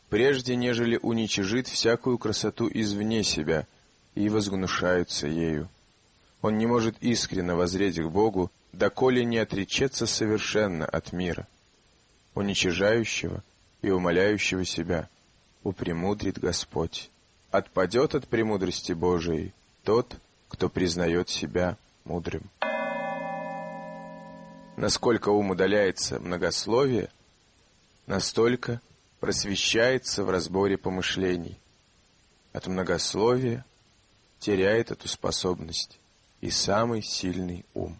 прежде нежели уничижит всякую красоту извне себя, и возгнушаются ею. Он не может искренно воззреть к Богу, доколе не отречется совершенно от мира, уничижающего и умаляющего себя упремудрит Господь. Отпадет от премудрости Божией тот, кто признает себя мудрым. Насколько ум удаляется многословие, настолько просвещается в разборе помышлений. От многословия теряет эту способность и самый сильный ум.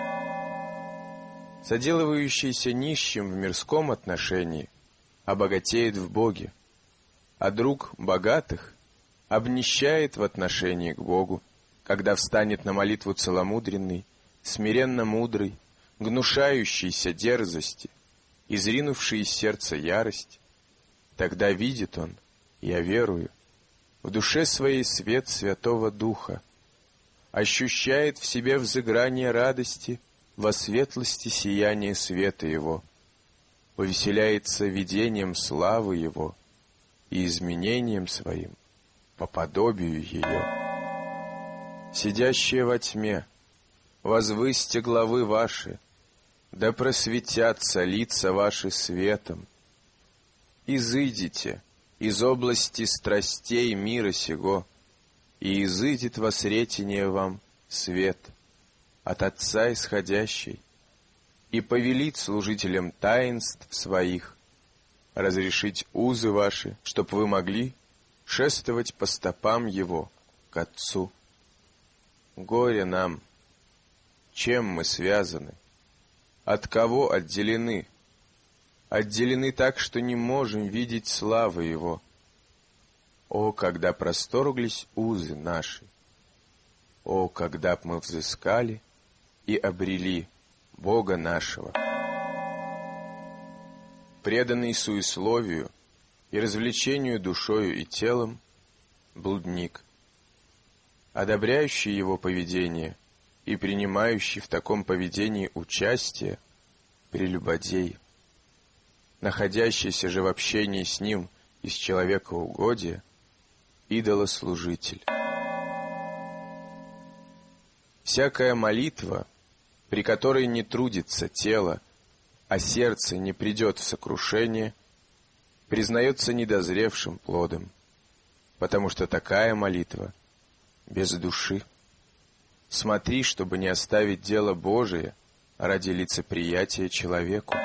Соделывающийся нищим в мирском отношении обогатеет в Боге, а друг богатых обнищает в отношении к Богу, когда встанет на молитву целомудренный, смиренно мудрый, гнушающийся дерзости, изринувший из сердца ярость. Тогда видит он, я верую, в душе своей свет Святого Духа, ощущает в себе взыграние радости во светлости сияния света Его, повеселяется видением славы Его и изменением своим по подобию Ее. Сидящие во тьме, возвысьте главы ваши, да просветятся лица ваши светом. Изыдите из области страстей мира сего, и изыдет во сретение вам свет от Отца исходящий, и повелит служителям таинств своих разрешить узы ваши, чтоб вы могли шествовать по стопам Его к Отцу. Горе нам! Чем мы связаны? От кого отделены? Отделены так, что не можем видеть славы Его. О, когда просторглись узы наши! О, когда б мы взыскали и обрели Бога нашего! Преданный суесловию и развлечению душою и телом блудник, одобряющий его поведение и принимающий в таком поведении участие прелюбодей, находящийся же в общении с ним из человекоугодия идолослужитель. Всякая молитва, при которой не трудится тело, а сердце не придет в сокрушение, признается недозревшим плодом, потому что такая молитва без души. Смотри, чтобы не оставить дело Божие ради лицеприятия человеку.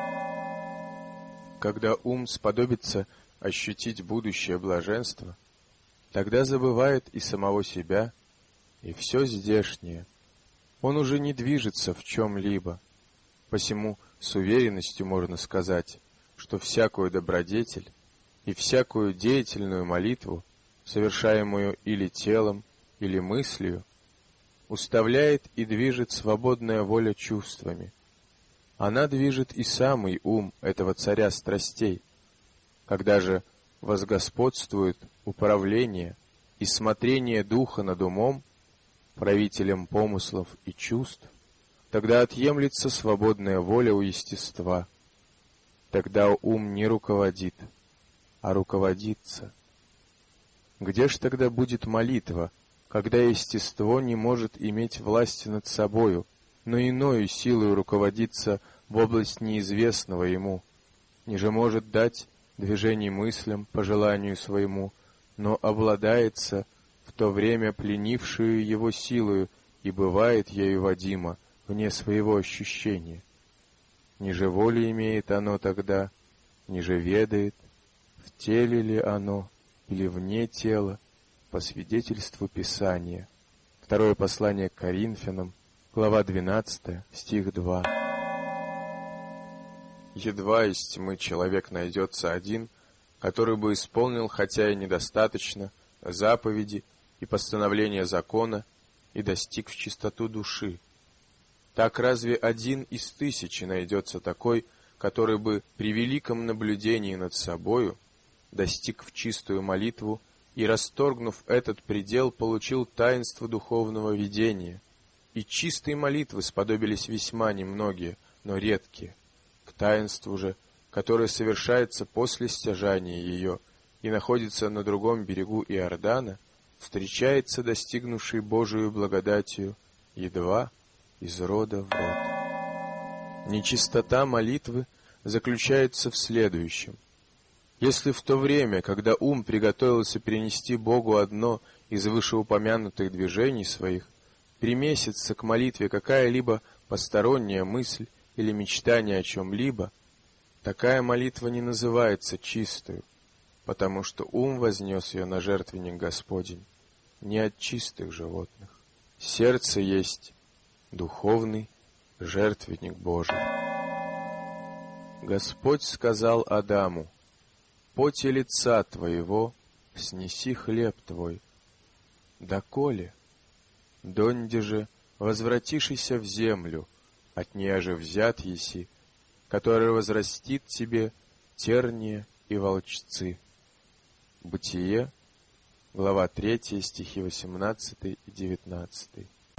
Когда ум сподобится ощутить будущее блаженство, тогда забывает и самого себя, и все здешнее. Он уже не движется в чем-либо. Посему с уверенностью можно сказать, что всякую добродетель и всякую деятельную молитву, совершаемую или телом, или мыслью, уставляет и движет свободная воля чувствами. Она движет и самый ум этого царя страстей. Когда же возгосподствует управление и смотрение духа над умом, правителем помыслов и чувств, тогда отъемлется свободная воля у естества. Тогда ум не руководит, а руководится. Где ж тогда будет молитва, когда естество не может иметь власти над собою, но иною силою руководиться в область неизвестного ему, ниже может дать движений мыслям по желанию своему, но обладается в то время пленившую его силою и бывает ею водимо вне своего ощущения. Ниже воли имеет оно тогда, ниже ведает, в теле ли оно или вне тела, по свидетельству Писания. Второе послание к Коринфянам, глава 12, стих 2. Едва из тьмы человек найдется один, который бы исполнил, хотя и недостаточно, заповеди и постановления закона и достиг в чистоту души. Так разве один из тысячи найдется такой, который бы при великом наблюдении над собою достиг в чистую молитву и, расторгнув этот предел, получил таинство духовного видения? И чистой молитвы сподобились весьма немногие, но редкие. К таинству же, которое совершается после стяжания ее и находится на другом берегу Иордана, встречается достигнувший Божию благодатью едва из рода в род. Нечистота молитвы заключается в следующем. Если в то время, когда ум приготовился принести Богу одно из вышеупомянутых движений своих, примесится к молитве какая-либо посторонняя мысль или мечтание о чем-либо, такая молитва не называется чистою, потому что ум вознес ее на жертвенник Господень не от чистых животных. Сердце есть духовный жертвенник Божий. Господь сказал Адаму: «Поте лица твоего снеси хлеб твой, доколе? Донде же возвратишися в землю, от нея же взят еси, который возрастит тебе терния и волчцы». Бытие, глава 3, стихи 18 и 19.